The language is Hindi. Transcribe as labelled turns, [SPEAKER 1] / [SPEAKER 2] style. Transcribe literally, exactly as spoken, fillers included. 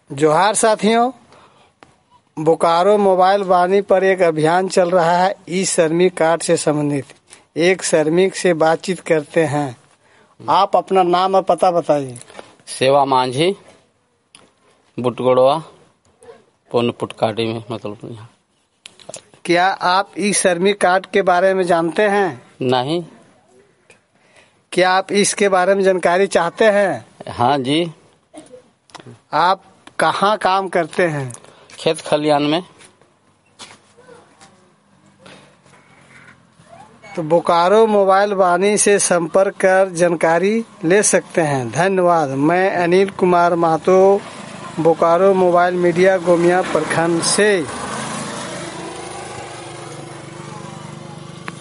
[SPEAKER 1] जोहार साथियों, बोकारो मोबाइल वाणी पर एक अभियान चल रहा है ई श्रमिक कार्ड से संबंधित। एक श्रमिक से बातचीत करते हैं। आप अपना नाम और पता बताइए।
[SPEAKER 2] सेवा मांझी, बुटगोड़वा, पुन पुटकाटी में, मतलब यहाँ।
[SPEAKER 1] क्या आप ई श्रमिक कार्ड के बारे में जानते हैं?
[SPEAKER 2] नहीं।
[SPEAKER 1] क्या आप इसके बारे में जानकारी चाहते हैं?
[SPEAKER 2] हाँ जी।
[SPEAKER 1] आप कहाँ काम करते हैं?
[SPEAKER 2] खेत खलियान में।
[SPEAKER 1] तो बोकारो मोबाइल वाणी से संपर्क कर जानकारी ले सकते हैं। धन्यवाद। मैं अनिल कुमार महतो, बोकारो मोबाइल मीडिया गोमिया प्रखंड से।